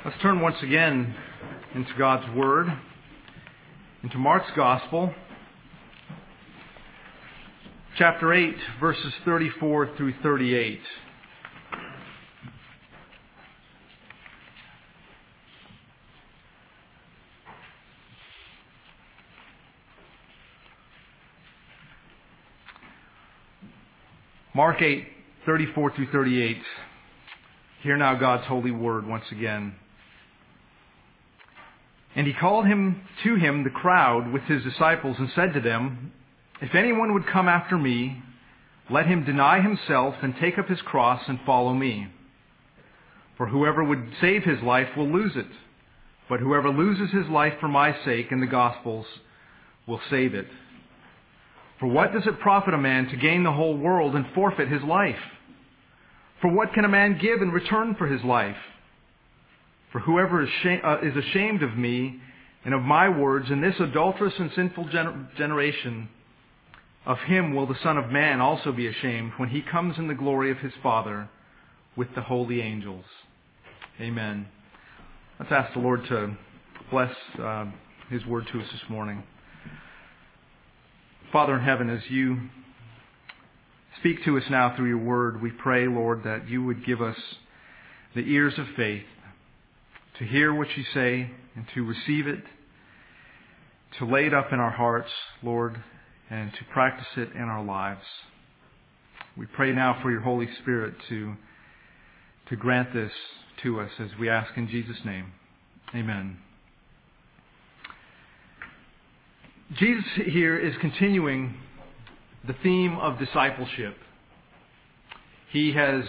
Let's turn once again into God's Word, into Mark's Gospel, chapter 8, verses 34 through 38. Mark 8, 34 through 38. Hear now God's holy word once again. And he called to him the crowd with his disciples and said to them, If anyone would come after me, let him deny himself and take up his cross and follow me. For whoever would save his life will lose it, but whoever loses his life for my sake and the gospel's will save it. For what does it profit a man to gain the whole world and forfeit his life? For what can a man give in return for his life? For whoever is ashamed of me and of my words in this adulterous and sinful generation, of him will the Son of Man also be ashamed when he comes in the glory of his Father with the holy angels. Amen. Let's ask the Lord to bless his word to us this morning. Father in heaven, as you speak to us now through your word, we pray, Lord, that you would give us the ears of faith to hear what you say and to receive it, to lay it up in our hearts, Lord, and to practice it in our lives. We pray now for your Holy Spirit to grant this to us as we ask in Jesus' name. Amen. Jesus here is continuing the theme of discipleship. He has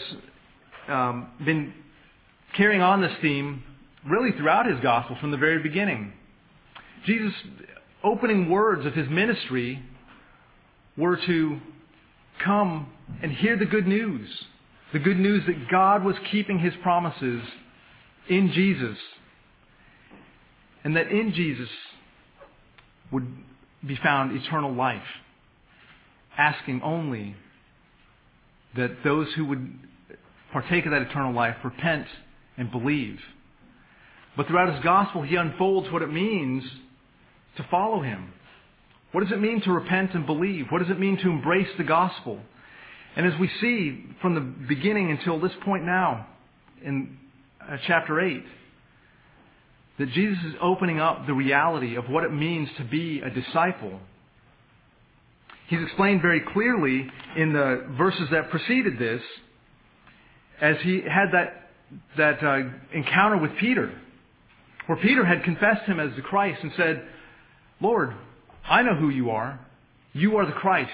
been carrying on this theme really throughout his gospel from the very beginning. Jesus' opening words of his ministry were to come and hear the good news that God was keeping his promises in Jesus, and that in Jesus would be found eternal life, asking only that those who would partake of that eternal life repent and believe. But throughout his gospel, he unfolds what it means to follow him. What does it mean to repent and believe? What does it mean to embrace the gospel? And as we see from the beginning until this point now in chapter 8, that Jesus is opening up the reality of what it means to be a disciple. He's explained very clearly in the verses that preceded this, as he had that encounter with Peter, where Peter had confessed him as the Christ and said, Lord, I know who you are. You are the Christ.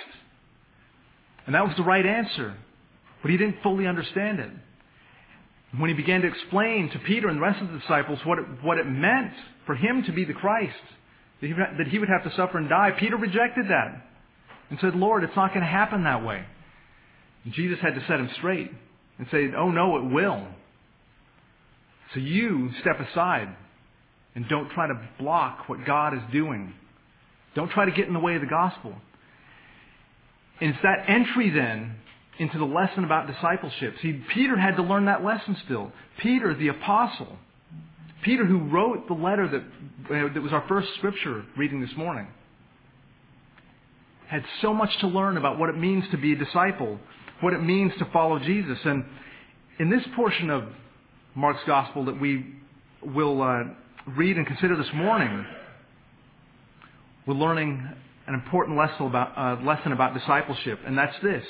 And that was the right answer, but he didn't fully understand it. When he began to explain to Peter and the rest of the disciples what it meant for him to be the Christ, that he would have to suffer and die, Peter rejected that and said, Lord, it's not going to happen that way. And Jesus had to set him straight and say, oh no, it will. So you step aside and don't try to block what God is doing. Don't try to get in the way of the gospel. And it's that entry then into the lesson about discipleship. See, Peter had to learn that lesson still. Peter, the apostle. Peter, who wrote the letter that was our first scripture reading this morning, had so much to learn about what it means to be a disciple, what it means to follow Jesus. And in this portion of Mark's gospel that we will read and consider this morning, we're learning an important lesson about discipleship, and that's this: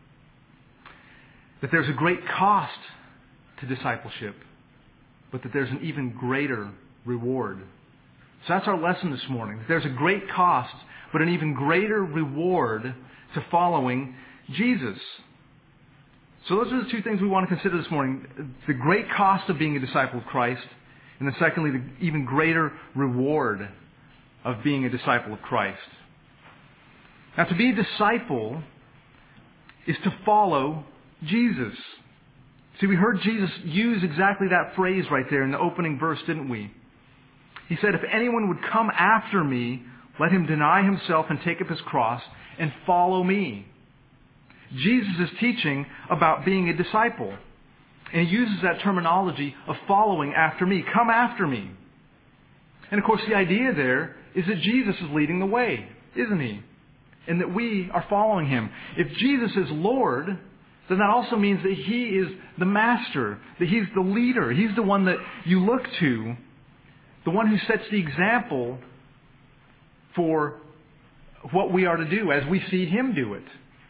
that there's a great cost to discipleship, but that there's an even greater reward. So that's our lesson this morning. There's a great cost, but an even greater reward to following Jesus. So those are the two things we want to consider this morning: the great cost of being a disciple of Christ, and then secondly, the even greater reward of being a disciple of Christ. Now, to be a disciple is to follow Jesus. See, we heard Jesus use exactly that phrase right there in the opening verse, didn't we? He said, if anyone would come after me, let him deny himself and take up his cross and follow me. Jesus is teaching about being a disciple. And he uses that terminology of following after me. Come after me. And of course the idea there is that Jesus is leading the way, isn't he? And that we are following him. If Jesus is Lord, then that also means that he is the master, that he's the leader. He's the one that you look to, the one who sets the example for what we are to do as we see him do it.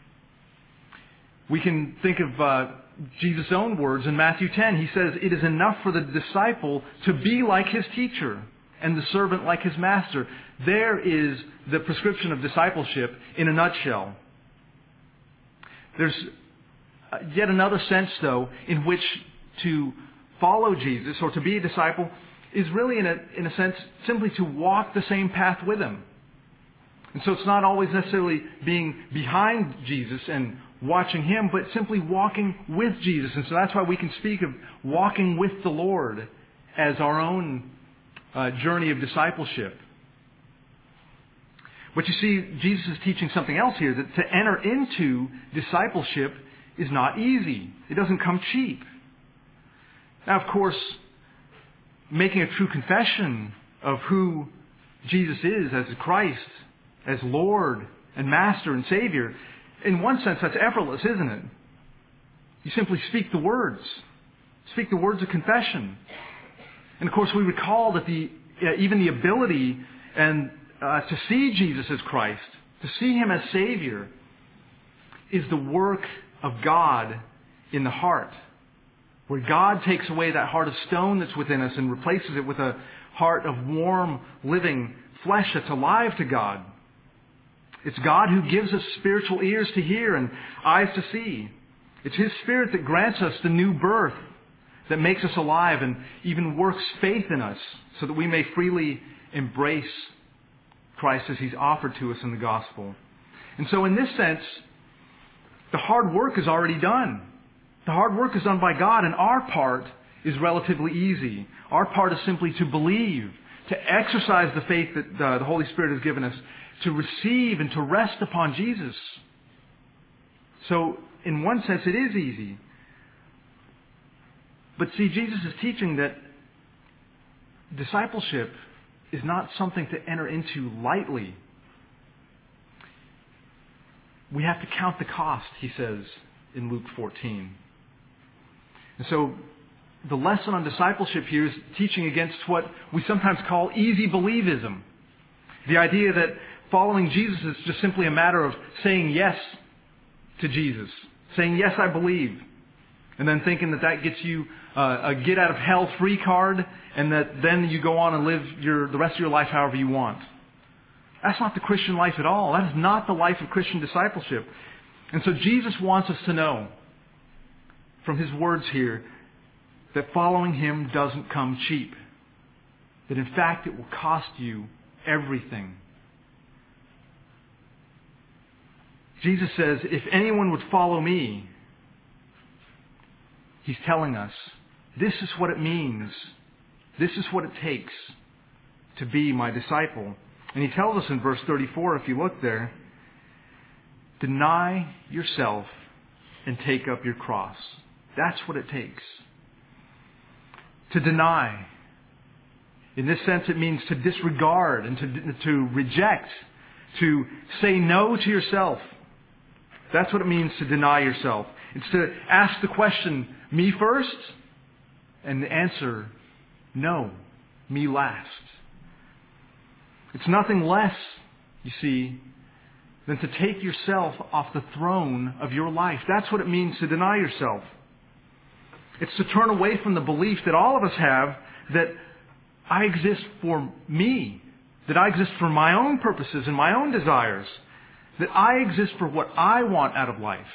We can think of Jesus' own words in Matthew 10. He says, "It is enough for the disciple to be like his teacher and the servant like his master." There is the prescription of discipleship in a nutshell. There's yet another sense, though, in which to follow Jesus or to be a disciple is really, in a sense, simply to walk the same path with him. And so it's not always necessarily being behind Jesus and watching him, but simply walking with Jesus. And so that's why we can speak of walking with the Lord as our own journey of discipleship. But you see, Jesus is teaching something else here, that to enter into discipleship is not easy. It doesn't come cheap. Now, of course, making a true confession of who Jesus is as Christ, as Lord and Master and Savior, in one sense that's effortless, isn't it? You simply speak the words. Speak the words of confession. And of course we recall that even the ability and to see Jesus as Christ, to see him as Savior, is the work of God in the heart. Where God takes away that heart of stone that's within us and replaces it with a heart of warm, living flesh that's alive to God. It's God who gives us spiritual ears to hear and eyes to see. It's his Spirit that grants us the new birth that makes us alive and even works faith in us so that we may freely embrace Christ as he's offered to us in the gospel. And so in this sense, the hard work is already done. The hard work is done by God, and our part is relatively easy. Our part is simply to believe, to exercise the faith that the Holy Spirit has given us, to receive and to rest upon Jesus. So, in one sense, it is easy. But see, Jesus is teaching that discipleship is not something to enter into lightly. We have to count the cost, he says in Luke 14. And so, the lesson on discipleship here is teaching against what we sometimes call easy believism. The idea that following Jesus is just simply a matter of saying yes to Jesus. Saying, yes, I believe. And then thinking that gets you a get-out-of-hell-free card, and that then you go on and live the rest of your life however you want. That's not the Christian life at all. That is not the life of Christian discipleship. And so Jesus wants us to know, from his words here, that following him doesn't come cheap. That in fact it will cost you everything. Jesus says, if anyone would follow me, he's telling us, this is what it means. This is what it takes to be my disciple. And he tells us in verse 34, if you look there, deny yourself and take up your cross. That's what it takes. To deny. In this sense, it means to disregard and to reject, to say no to yourself. That's what it means to deny yourself. It's to ask the question, me first? And the answer, no, me last. It's nothing less, you see, than to take yourself off the throne of your life. That's what it means to deny yourself. It's to turn away from the belief that all of us have that I exist for me, that I exist for my own purposes and my own desires, that I exist for what I want out of life.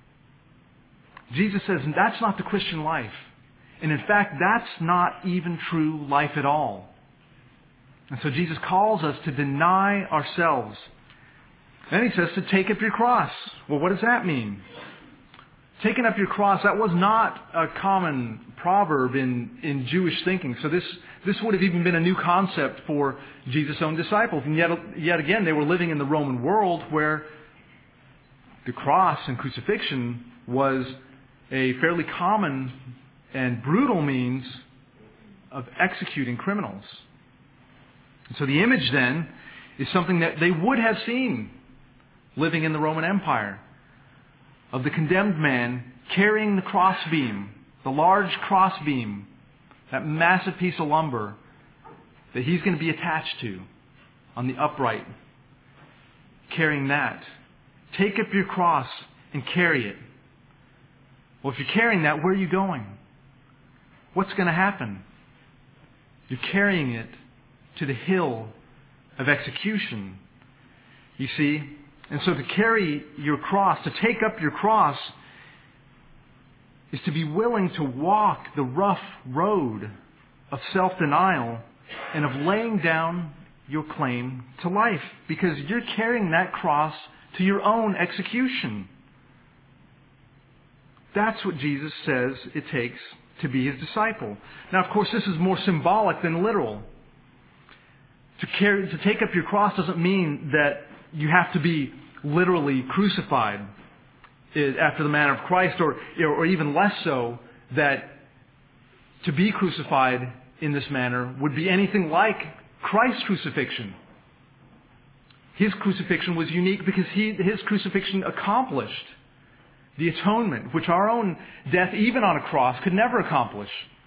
Jesus says that's not the Christian life. And in fact, that's not even true life at all. And so Jesus calls us to deny ourselves. Then he says to take up your cross. Well, what does that mean? Taking up your cross, that was not a common proverb in Jewish thinking. So this would have even been a new concept for Jesus' own disciples. And yet again, they were living in the Roman world where the cross and crucifixion was a fairly common and brutal means of executing criminals. And so the image then is something that they would have seen living in the Roman Empire, of the condemned man carrying the crossbeam, the large crossbeam, that massive piece of lumber that he's going to be attached to on the upright, carrying that. Take up your cross and carry it. Well, if you're carrying that, where are you going? What's going to happen? You're carrying it to the hill of execution. You see? And so to carry your cross, to take up your cross, is to be willing to walk the rough road of self-denial and of laying down your claim to life, because you're carrying that cross to your own execution. That's what Jesus says it takes to be His disciple. Now, of course, this is more symbolic than literal. To take up your cross doesn't mean that you have to be literally crucified after the manner of Christ, or even less so, that to be crucified in this manner would be anything like Christ's crucifixion. His crucifixion was unique because His crucifixion accomplished the atonement, which our own death, even on a cross, could never accomplish.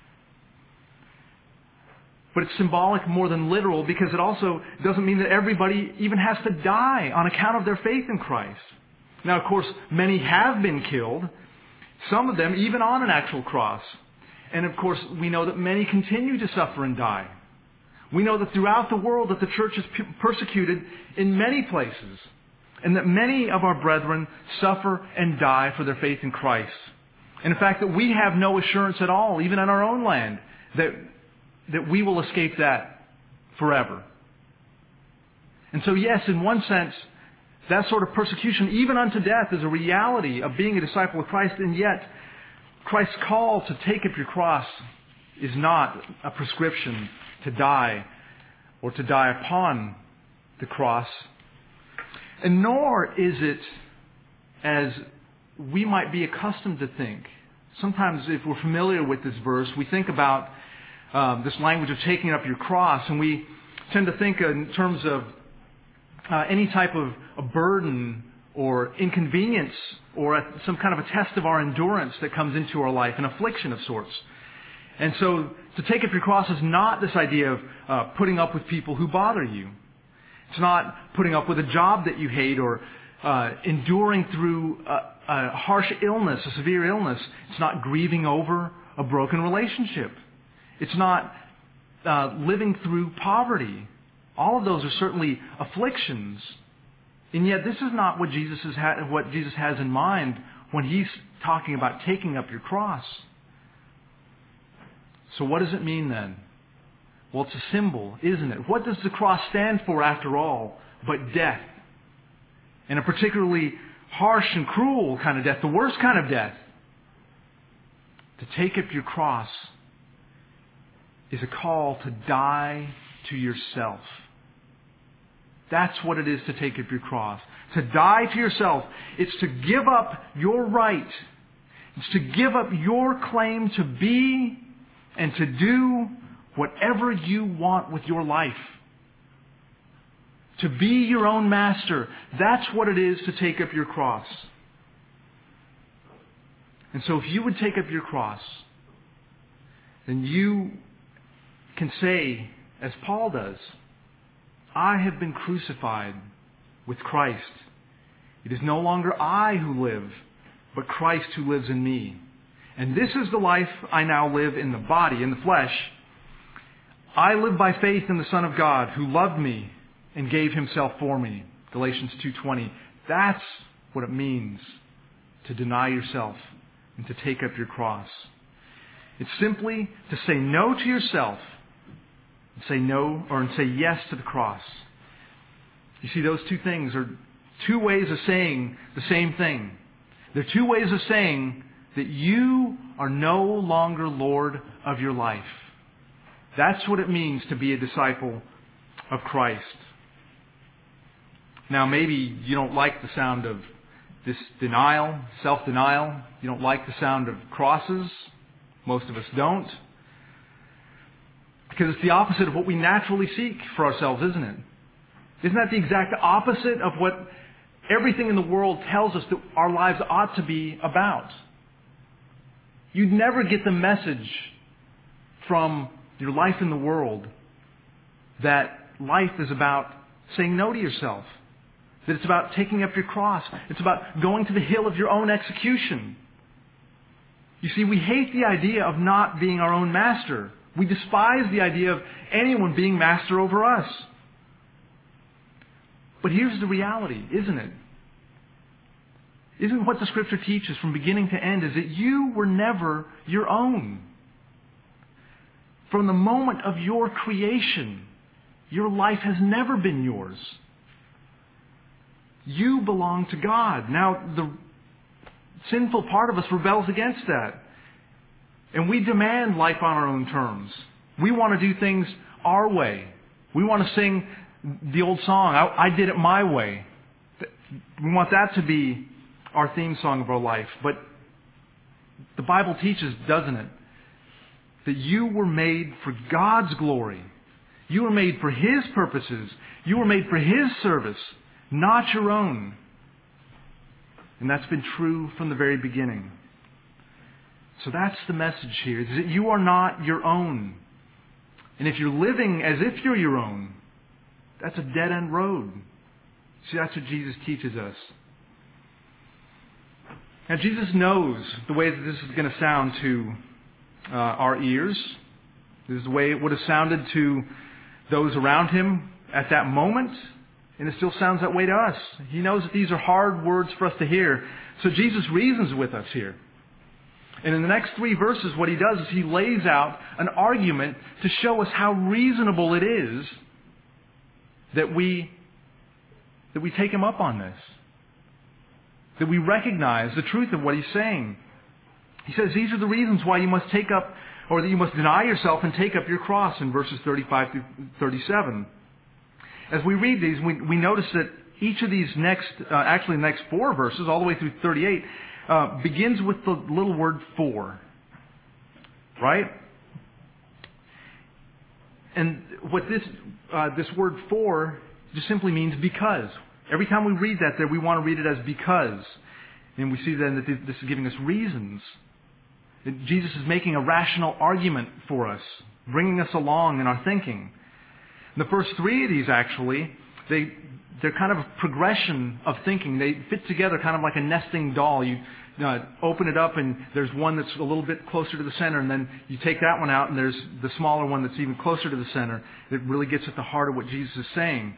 But it's symbolic more than literal, because it also doesn't mean that everybody even has to die on account of their faith in Christ. Now, of course, many have been killed, some of them even on an actual cross. And of course, we know that many continue to suffer and die. We know that throughout the world that the church is persecuted in many places, and that many of our brethren suffer and die for their faith in Christ. And in fact, that we have no assurance at all, even in our own land, that we will escape that forever. And so yes, in one sense, that sort of persecution, even unto death, is a reality of being a disciple of Christ. And yet, Christ's call to take up your cross is not a prescription to die, or to die upon the cross. And nor is it as we might be accustomed to think. Sometimes if we're familiar with this verse, we think about this language of taking up your cross, and we tend to think in terms of any type of a burden or inconvenience, or some kind of a test of our endurance that comes into our life, an affliction of sorts. And so to take up your cross is not this idea of putting up with people who bother you. It's not putting up with a job that you hate, or enduring through a harsh illness, a severe illness. It's not grieving over a broken relationship. It's not living through poverty. All of those are certainly afflictions. And yet this is not what Jesus has in mind when He's talking about taking up your cross. So what does it mean then? Well, it's a symbol, isn't it? What does the cross stand for after all but death? And a particularly harsh and cruel kind of death, the worst kind of death. To take up your cross is a call to die to yourself. That's what it is to take up your cross. To die to yourself. It's to give up your right. It's to give up your claim to be and to do whatever you want with your life. To be your own master. That's what it is to take up your cross. And so if you would take up your cross, then you can say, as Paul does, I have been crucified with Christ. It is no longer I who live, but Christ who lives in me. And this is the life I now live in the body, in the flesh. I live by faith in the Son of God, who loved me and gave Himself for me. Galatians 2:20. That's what it means to deny yourself and to take up your cross. It's simply to say no to yourself and say no, or say yes to the cross. You see, those two things are two ways of saying the same thing. They're two ways of saying that you are no longer Lord of your life. That's what it means to be a disciple of Christ. Now, maybe you don't like the sound of this denial, self-denial. You don't like the sound of crosses. Most of us don't. Because it's the opposite of what we naturally seek for ourselves, isn't it? Isn't that the exact opposite of what everything in the world tells us that our lives ought to be about? You'd never get the message from your life in the world that life is about saying no to yourself. That it's about taking up your cross. It's about going to the hill of your own execution. You see, we hate the idea of not being our own master. We despise the idea of anyone being master over us. But here's the reality, isn't it? Isn't what the Scripture teaches from beginning to end is that you were never your own. From the moment of your creation, your life has never been yours. You belong to God. Now, the sinful part of us rebels against that. And we demand life on our own terms. We want to do things our way. We want to sing the old song, I did it my way. We want that to be our theme song of our life. But the Bible teaches, doesn't it, that you were made for God's glory. You were made for His purposes. You were made for His service, not your own. And that's been true from the very beginning. So that's the message here, is that you are not your own. And if you're living as if you're your own, that's a dead-end road. See, that's what Jesus teaches us. Now, Jesus knows the way that this is going to sound to our ears. This is the way it would have sounded to those around Him at that moment. And it still sounds that way to us. He knows that these are hard words for us to hear. So Jesus reasons with us here. And in the next 3 verses, what He does is He lays out an argument to show us how reasonable it is that we take Him up on this. That we recognize the truth of what He's saying. He says these are the reasons why you must take up, or that you must deny yourself and take up your cross in verses 35 through 37. As we read these, we notice that each of these next 4 verses, all the way through 38, begins with the little word for. Right? And what this word for just simply means because. Every time we read that there, we want to read it as because. And we see then that this is giving us reasons. That Jesus is making a rational argument for us, bringing us along in our thinking. And the first 3 of these actually, they're kind of a progression of thinking. They fit together kind of like a nesting doll. You open it up and there's one that's a little bit closer to the center, and then you take that one out and there's the smaller one that's even closer to the center. It really gets at the heart of what Jesus is saying.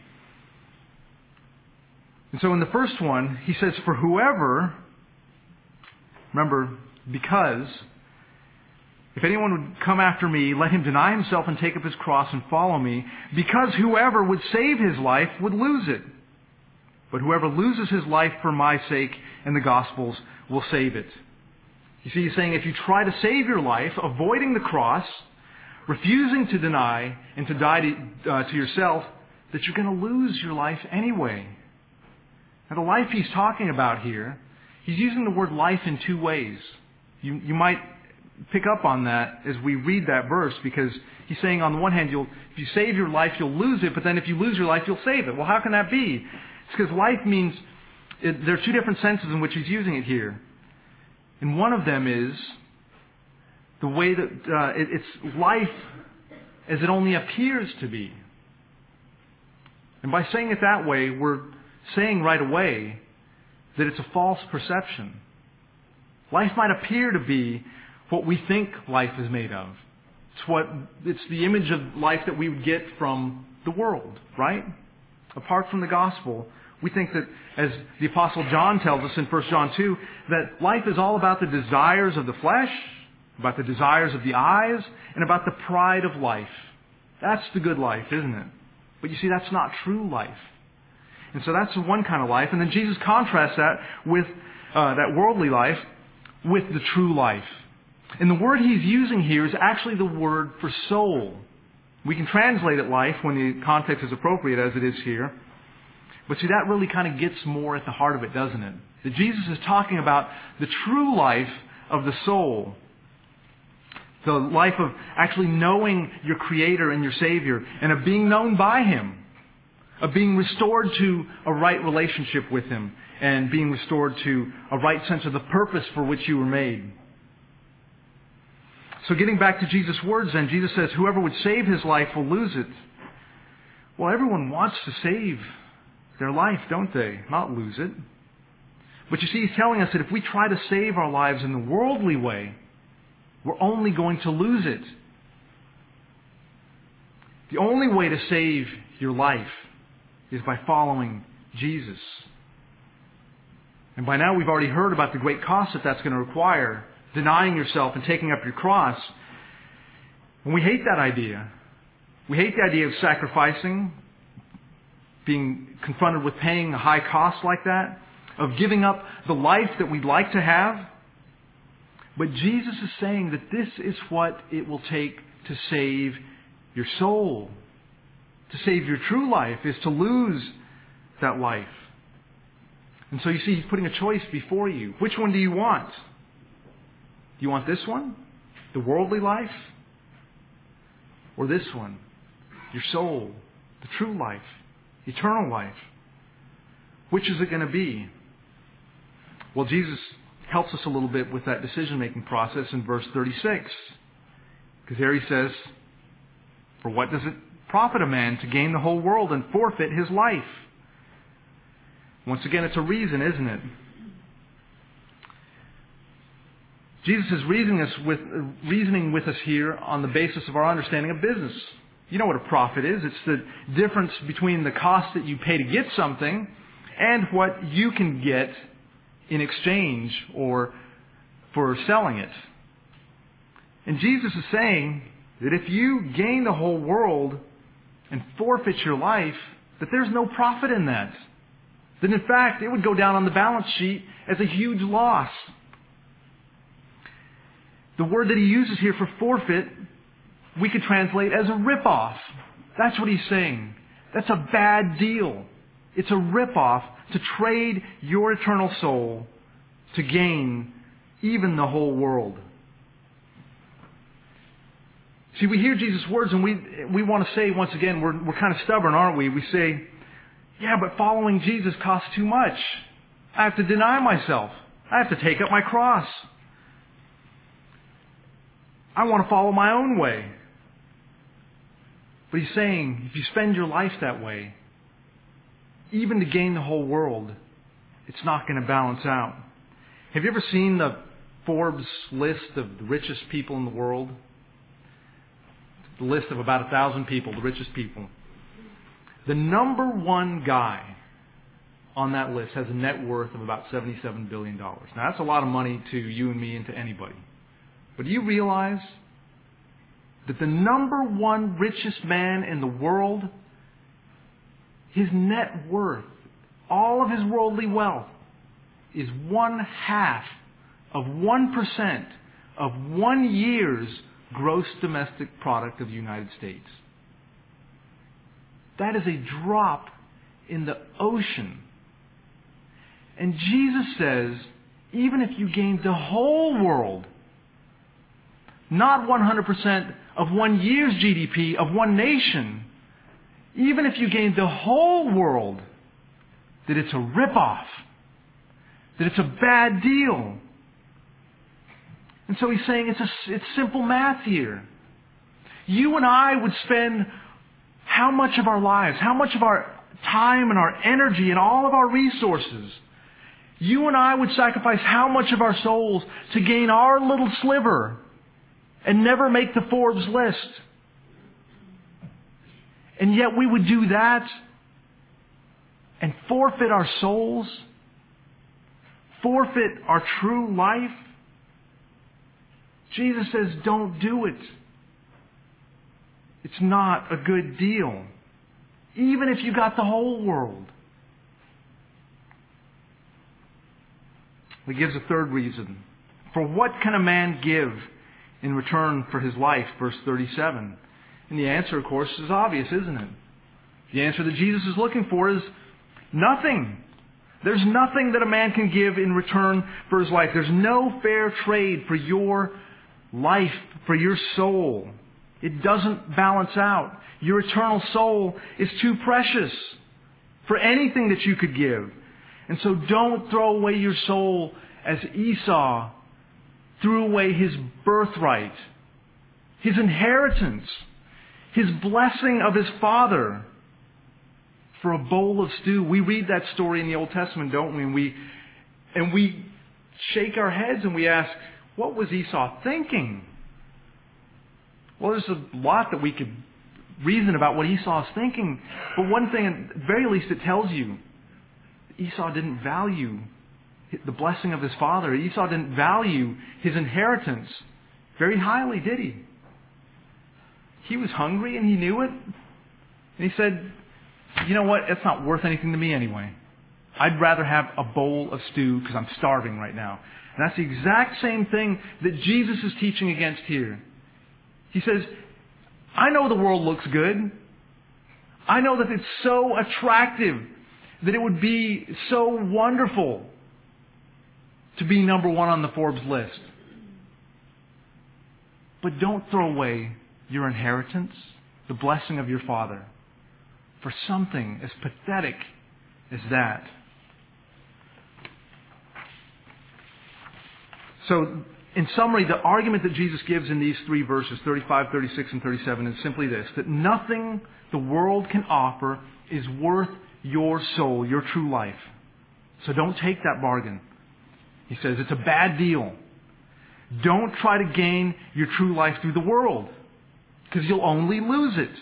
And so in the first one, He says, for whoever, remember, because, if anyone would come after me, let him deny himself and take up his cross and follow me, because whoever would save his life would lose it. But whoever loses his life for my sake and the gospel's will save it. You see, He's saying if you try to save your life, avoiding the cross, refusing to deny and to die to yourself, that you're going to lose your life anyway. Now, the life He's talking about here, He's using the word life in 2 ways. You might pick up on that as we read that verse, because He's saying on the one hand, if you save your life, you'll lose it, but then if you lose your life, you'll save it. Well, how can that be? It's because life means, there are 2 different senses in which He's using it here. And one of them is the way that it's life as it only appears to be. And by saying it that way, we're saying right away that it's a false perception. Life might appear to be what we think life is made of. It's the image of life that we would get from the world, right? Apart from the gospel, we think that, as the Apostle John tells us in 1 John 2, that life is all about the desires of the flesh, about the desires of the eyes, and about the pride of life. That's the good life, isn't it? But you see, that's not true life. And so that's one kind of life. And then Jesus contrasts that with that worldly life with the true life. And the word He's using here is actually the word for soul. We can translate it life when the context is appropriate, as it is here. But see, that really kind of gets more at the heart of it, doesn't it? That Jesus is talking about the true life of the soul. The life of actually knowing your Creator and your Savior, and of being known by Him. Of being restored to a right relationship with Him, and being restored to a right sense of the purpose for which you were made. So getting back to Jesus' words then, Jesus says, whoever would save his life will lose it. Well, everyone wants to save their life, don't they? Not lose it. But you see, He's telling us that if we try to save our lives in the worldly way, we're only going to lose it. The only way to save your life is by following Jesus. And by now we've already heard about the great cost that that's going to require, denying yourself and taking up your cross. And we hate that idea. We hate the idea of sacrificing, being confronted with paying a high cost like that, of giving up the life that we'd like to have. But Jesus is saying that this is what it will take to save your soul. To save your true life is to lose that life. And so you see, He's putting a choice before you. Which one do you want? Do you want this one? The worldly life? Or this one? Your soul? The true life? Eternal life? Which is it going to be? Well, Jesus helps us a little bit with that decision-making process in verse 36. Because there He says, for what does it profit a man to gain the whole world and forfeit his life? Once again, it's a reason, isn't it? Jesus is reasoning with us here on the basis of our understanding of business. You know what a profit is. It's the difference between the cost that you pay to get something and what you can get in exchange or for selling it. And Jesus is saying that if you gain the whole world and forfeit your life, that there's no profit in that. That in fact, it would go down on the balance sheet as a huge loss. The word that He uses here for forfeit, we could translate as a rip-off. That's what He's saying. That's a bad deal. It's a rip-off to trade your eternal soul to gain even the whole world. See, we hear Jesus' words and we want to say, once again, we're kind of stubborn, aren't we? We say, yeah, but following Jesus costs too much. I have to deny myself. I have to take up my cross. I want to follow my own way. But He's saying, if you spend your life that way, even to gain the whole world, it's not going to balance out. Have you ever seen the Forbes list of the richest people in the world? The list of about 1,000 people, the richest people. The number one guy on that list has a net worth of about $77 billion. Now, that's a lot of money to you and me and to anybody. But do you realize that the number one richest man in the world, his net worth, all of his worldly wealth, is 1/2 of 1% of 1 year's gross domestic product of the United States. That is a drop in the ocean. And Jesus says, even if you gained the whole world, not 100% of 1 year's GDP of one nation, even if you gained the whole world, that it's a rip-off, that it's a bad deal. And so He's saying it's simple math here. You and I would spend how much of our lives, how much of our time and our energy and all of our resources, you and I would sacrifice how much of our souls to gain our little sliver and never make the Forbes list. And yet we would do that and forfeit our souls, forfeit our true life. Jesus says, don't do it. It's not a good deal. Even if you got the whole world. He gives a third reason. For what can a man give in return for his life? Verse 37. And the answer, of course, is obvious, isn't it? The answer that Jesus is looking for is nothing. There's nothing that a man can give in return for his life. There's no fair trade for your life for your soul. It doesn't balance out. Your eternal soul is too precious for anything that you could give. And so don't throw away your soul as Esau threw away his birthright, his inheritance, his blessing of his father for a bowl of stew. We read that story in the Old Testament, don't we? And we shake our heads and we ask, what was Esau thinking? Well, there's a lot that we could reason about what Esau's thinking. But one thing, at the very least, it tells you, Esau didn't value the blessing of his father. Esau didn't value his inheritance very highly, did he? He was hungry and he knew it. And he said, you know what? It's not worth anything to me anyway. I'd rather have a bowl of stew because I'm starving right now. And that's the exact same thing that Jesus is teaching against here. He says, I know the world looks good. I know that it's so attractive, that it would be so wonderful to be number one on the Forbes list. But don't throw away your inheritance, the blessing of your father, for something as pathetic as that. So, in summary, the argument that Jesus gives in these three verses, 35, 36, and 37, is simply this: that nothing the world can offer is worth your soul, your true life. So don't take that bargain. He says it's a bad deal. Don't try to gain your true life through the world, because you'll only lose it.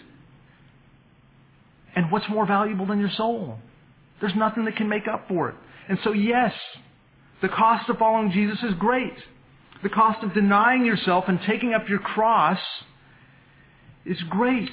And what's more valuable than your soul? There's nothing that can make up for it. And so yes, the cost of following Jesus is great. The cost of denying yourself and taking up your cross is great.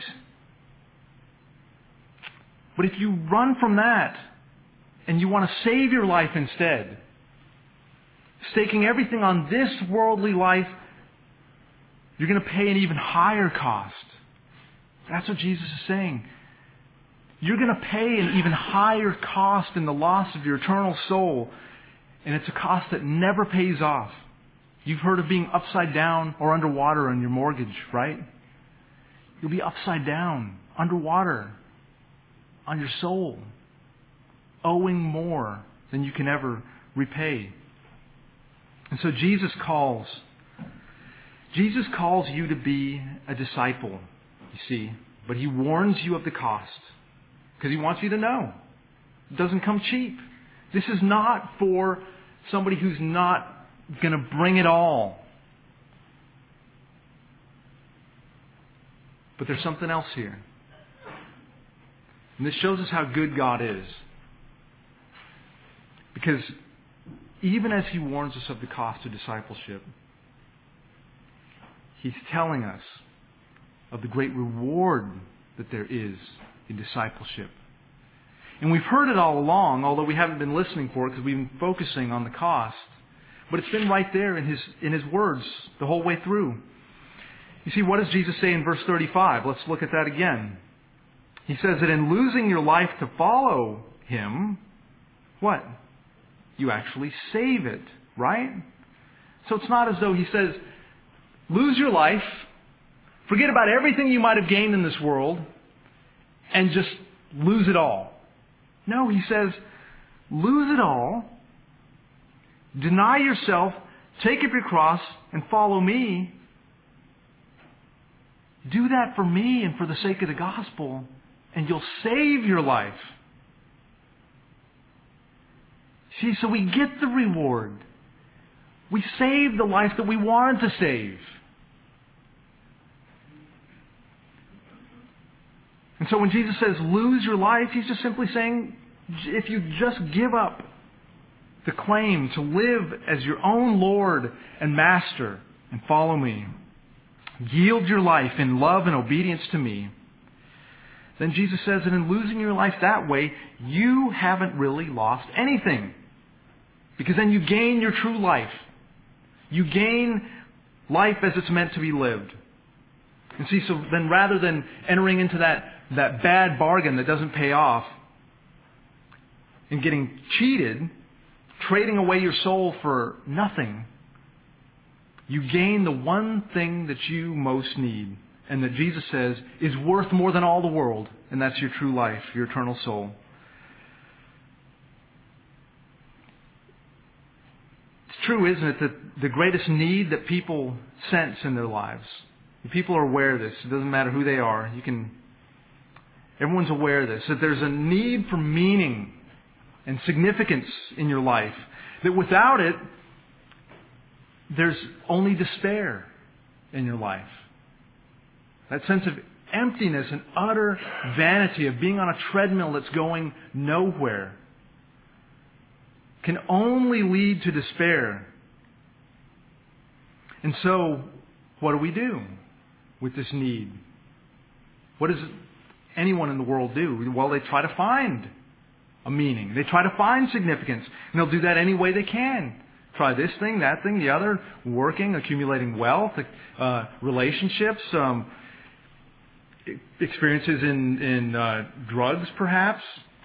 But if you run from that and you want to save your life instead, staking everything on this worldly life, you're going to pay an even higher cost. That's what Jesus is saying. You're going to pay an even higher cost in the loss of your eternal soul. And it's a cost that never pays off. You've heard of being upside down or underwater on your mortgage, right? You'll be upside down, underwater, on your soul, owing more than you can ever repay. And so Jesus calls you to be a disciple, you see, but He warns you of the cost because He wants you to know. It doesn't come cheap. This is not for somebody who's not going to bring it all. But there's something else here. And this shows us how good God is. Because even as He warns us of the cost of discipleship, He's telling us of the great reward that there is in discipleship. And we've heard it all along, although we haven't been listening for it because we've been focusing on the cost. But it's been right there in His words the whole way through. You see, what does Jesus say in verse 35? Let's look at that again. He says that in losing your life to follow Him, what? You actually save it, right? So it's not as though He says, lose your life, forget about everything you might have gained in this world, and just lose it all. No, He says, lose it all, deny yourself, take up your cross, and follow Me. Do that for Me and for the sake of the gospel, and you'll save your life. See, so we get the reward. We save the life that we wanted to save. And so when Jesus says lose your life, He's just simply saying, if you just give up the claim to live as your own Lord and Master and follow Me, yield your life in love and obedience to Me, then Jesus says that in losing your life that way, you haven't really lost anything. Because then you gain your true life. You gain life as it's meant to be lived. And see, so then rather than entering into that bad bargain that doesn't pay off and getting cheated, trading away your soul for nothing, you gain the one thing that you most need, and that Jesus says is worth more than all the world, and that's your true life, your eternal soul. It's true, isn't it, that the greatest need that people sense in their lives, people are aware of this, it doesn't matter who they are, everyone's aware of this, that there's a need for meaning and significance in your life, that without it, there's only despair in your life. That sense of emptiness and utter vanity of being on a treadmill that's going nowhere can only lead to despair. And so, what do we do with this need? What does anyone in the world do? Well, they try to find a meaning. They try to find significance. And they'll do that any way they can. Try this thing, that thing, the other, working, accumulating wealth, relationships, experiences in drugs, perhaps.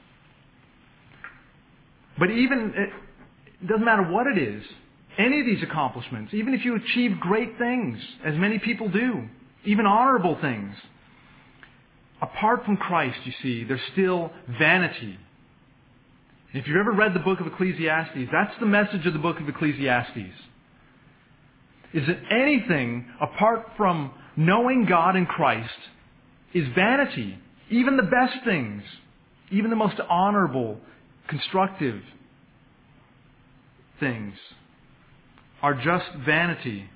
But even, it doesn't matter what it is, any of these accomplishments, even if you achieve great things, as many people do, even honorable things, apart from Christ, you see, there's still vanity. If you've ever read the book of Ecclesiastes, that's the message of the book of Ecclesiastes. Is that anything apart from knowing God in Christ is vanity. Even the best things, even the most honorable, constructive things are just vanity.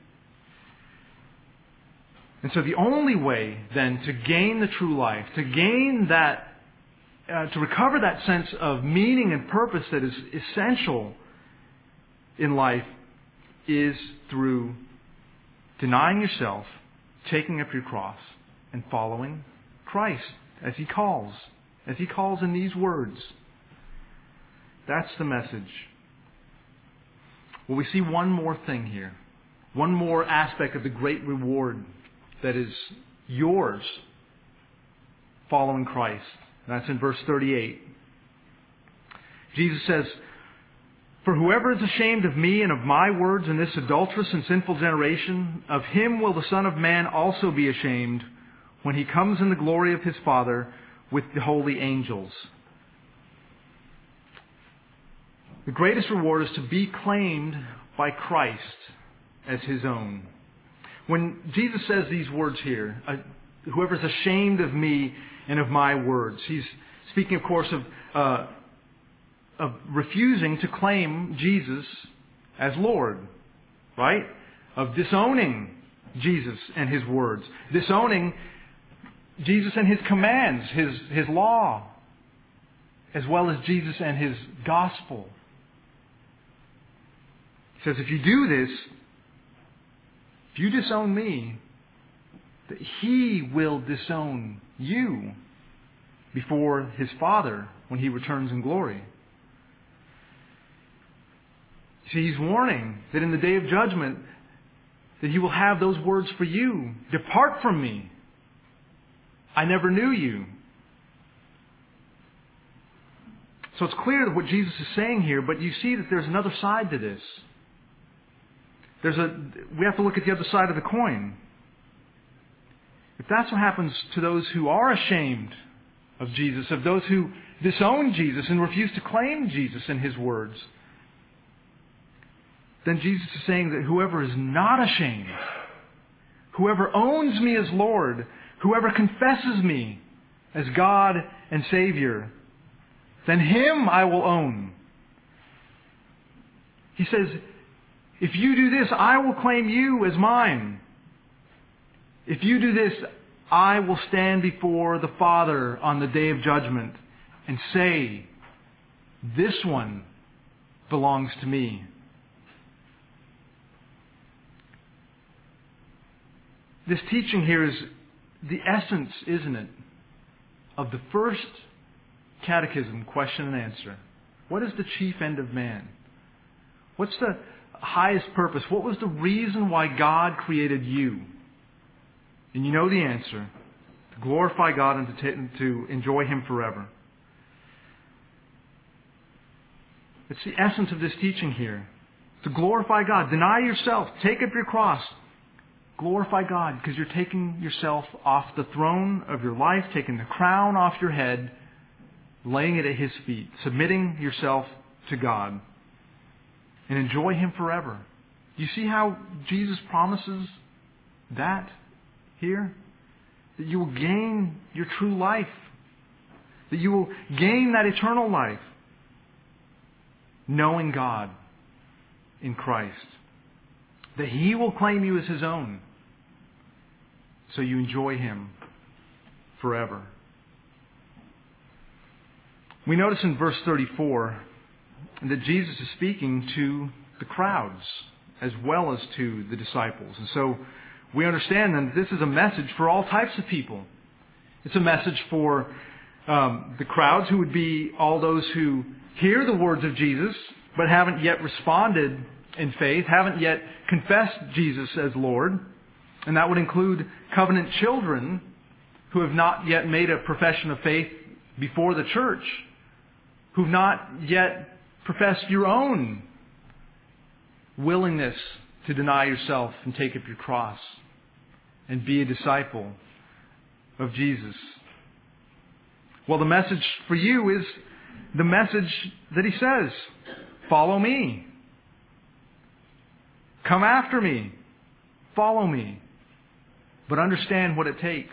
And so the only way then to gain the true life, to gain that, to recover that sense of meaning and purpose that is essential in life, is through denying yourself, taking up your cross, and following Christ as He calls in these words. That's the message. Well, we see one more thing here. One more aspect of the great reward that is yours following Christ. And that's in verse 38. Jesus says, "For whoever is ashamed of me and of my words in this adulterous and sinful generation, of him will the Son of Man also be ashamed when He comes in the glory of His Father with the holy angels." The greatest reward is to be claimed by Christ as His own. When Jesus says these words here, whoever is ashamed of me and of my words, He's speaking, of course, of refusing to claim Jesus as Lord, right? Of disowning Jesus and His words. Disowning Jesus and His commands, His law, as well as Jesus and His gospel. He says, if you do this, if you disown me, that He will disown you before His Father when He returns in glory. See, He's warning that in the day of judgment, that He will have those words for you. "Depart from me. I never knew you." So it's clear that what Jesus is saying here, but you see that there's another side to this. We have to look at the other side of the coin. If that's what happens to those who are ashamed of Jesus, of those who disown Jesus and refuse to claim Jesus and His words, then Jesus is saying that whoever is not ashamed, whoever owns me as Lord, whoever confesses me as God and Savior, then him I will own. He says, if you do this, I will claim you as mine. If you do this, I will stand before the Father on the day of judgment and say, this one belongs to me. This teaching here is the essence, isn't it, of the first catechism, question and answer. What is the chief end of man? What's the highest purpose? What was the reason why God created you? And you know the answer. To glorify God and to enjoy Him forever. It's the essence of this teaching here. To glorify God. Deny yourself. Take up your cross. Glorify God because you're taking yourself off the throne of your life, taking the crown off your head, laying it at His feet, submitting yourself to God, and enjoy Him forever. Do you see how Jesus promises that here? That you will gain your true life. That you will gain that eternal life. Knowing God in Christ. That He will claim you as His own. So you enjoy Him forever. We notice in verse 34 that Jesus is speaking to the crowds as well as to the disciples. And so we understand then that this is a message for all types of people. It's a message for the crowds, who would be all those who hear the words of Jesus but haven't yet responded in faith, haven't yet confessed Jesus as Lord. And that would include covenant children who have not yet made a profession of faith before the church, who've not yet professed your own willingness to deny yourself and take up your cross and be a disciple of Jesus. Well, the message for you is the message that He says, follow me. Come after me. Follow me. But understand what it takes.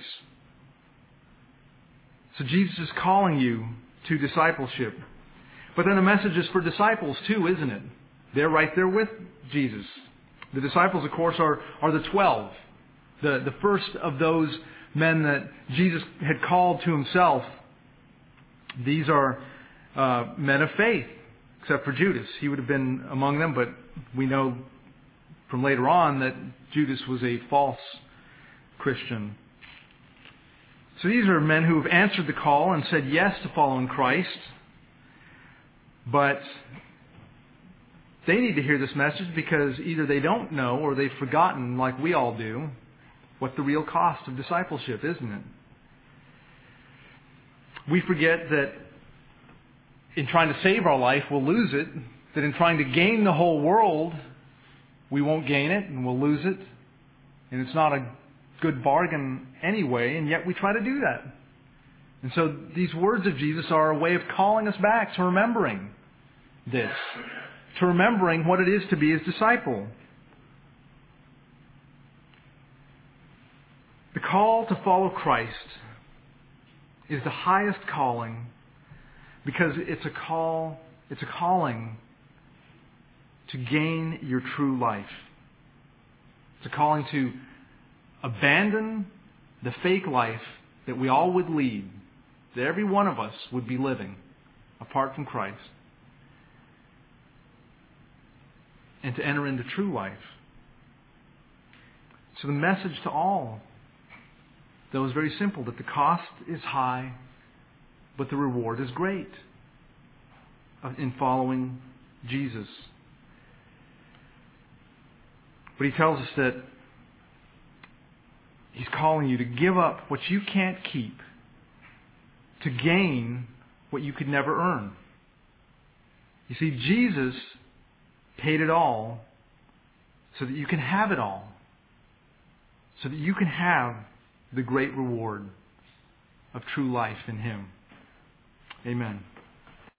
So Jesus is calling you to discipleship. But then the message is for disciples too, isn't it? They're right there with Jesus. The disciples, of course, are the 12. The first of those men that Jesus had called to Himself. These are men of faith, except for Judas. He would have been among them, but we know from later on that Judas was a false Christian. So these are men who have answered the call and said yes to following Christ. But they need to hear this message because either they don't know or they've forgotten, like we all do, what the real cost of discipleship, isn't it? We forget that in trying to save our life, we'll lose it. That in trying to gain the whole world, we won't gain it and we'll lose it. And it's not a good bargain anyway, and yet we try to do that. And so these words of Jesus are a way of calling us back to remembering this, to remembering what it is to be His disciple. The call to follow Christ is the highest calling because it's a calling to gain your true life. It's a calling to abandon the fake life that we all would lead, that every one of us would be living apart from Christ, and to enter into true life. So the message to all, though, is very simple, that the cost is high, but the reward is great in following Jesus. But He tells us that He's calling you to give up what you can't keep to gain what you could never earn. You see, Jesus paid it all so that you can have it all. So that you can have the great reward of true life in Him. Amen.